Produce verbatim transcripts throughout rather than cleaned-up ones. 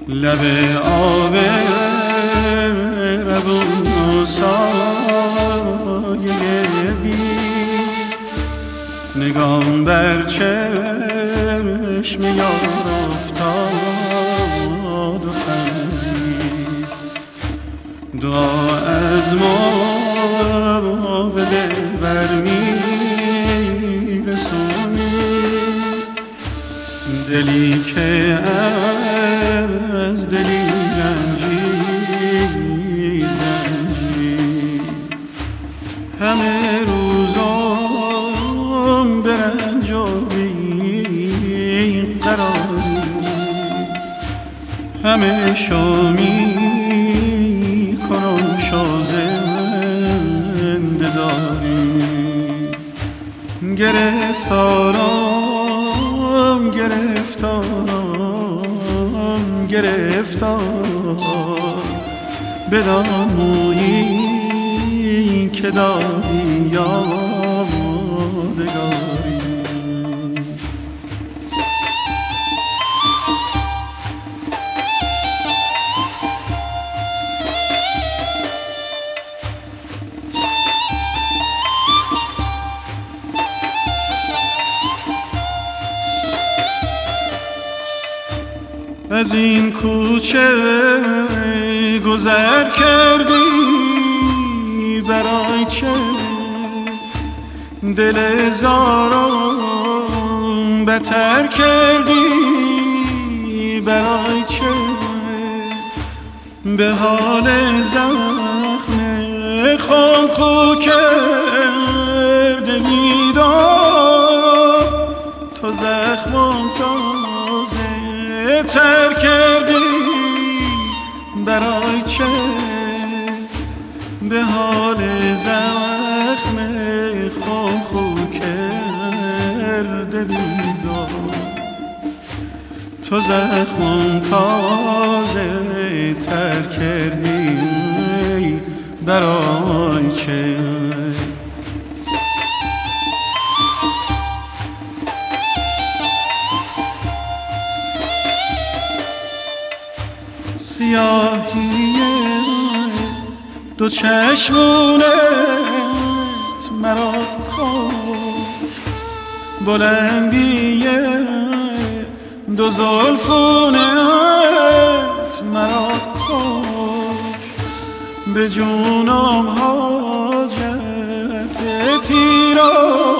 لب آب روون و سایه بی نگام بر چشم یار افتاد و خندید. دعا از ما به دلبر میرسونی، دلی که از دلی رنجید رنجید. همه روزم به رنج و بی قراری، همه شامی کنم شازنده داری. گرفتارم گرفتارم گرفتار بدان مویی که دادی یادگاری. از این کوچه گذر کردی برای چه دل زارم بتر کردی برای چه به حال زخم خام خو کرده میدار تو زخمم تازه تر کردی برای چه به حال زخم خام خو کرده بیدار تو زخمم تازه تر کردی برای چه. سیاهی دو چشمونت مرا کاش، بلندی دو زلفونت مرا کاش. به جونم حاجت تیرا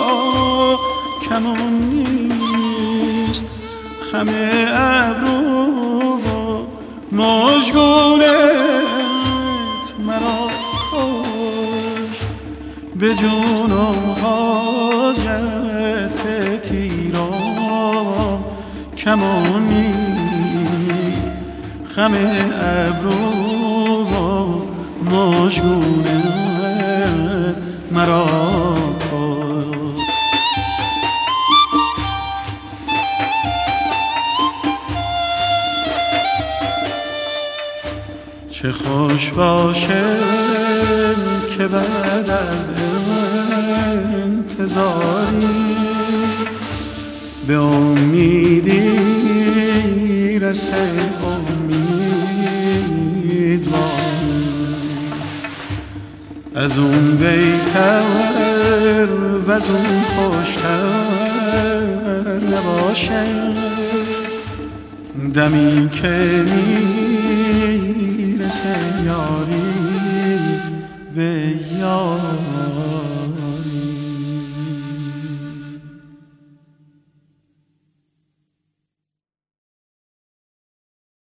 کمون نیست، خم ابرو مژگونت مرا کاش. به جونم حاجت تیرام کمان نیست، خم ابرو مژگونت مرا کاش. چه خوش باشه که بعد از انتظاری به امیدی رسه امیدواری. از اون بیتر و از اون خوشتر نباشه دمی که میرسه یاری به یاری.